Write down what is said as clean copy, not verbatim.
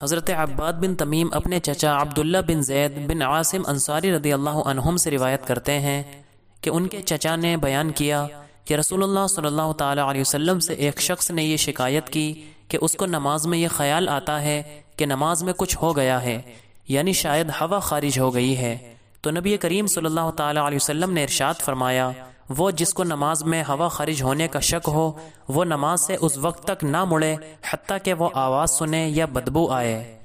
हज़रत अब्बाद बिन तमीम अपने चचा अब्दुल्ला बिन ज़ैद बिन आसिम अंसारी रदियल्लाहु अन्हुम से रिवायत करते हैं कि उनके चचा ने बयान किया कि रसूलुल्लाह सल्लल्लाहु ताला अलैहि वसल्लम से एक शख्स ने ये शिकायत की कि उसको नमाज में ये ख्याल आता है कि नमाज में कुछ हो गया है, यानी शायद हवा खारिज हो गई है। तो नबी करीम सल्लल्लाहु ताला अलैहि वसल्लम ने इरशाद फरमाया, वो जिसको नमाज में हवा खारिज होने का शक हो वो नमाज से उस वक्त तक ना मुड़े हत्ता कि वो आवाज़ सुने या बदबू आए।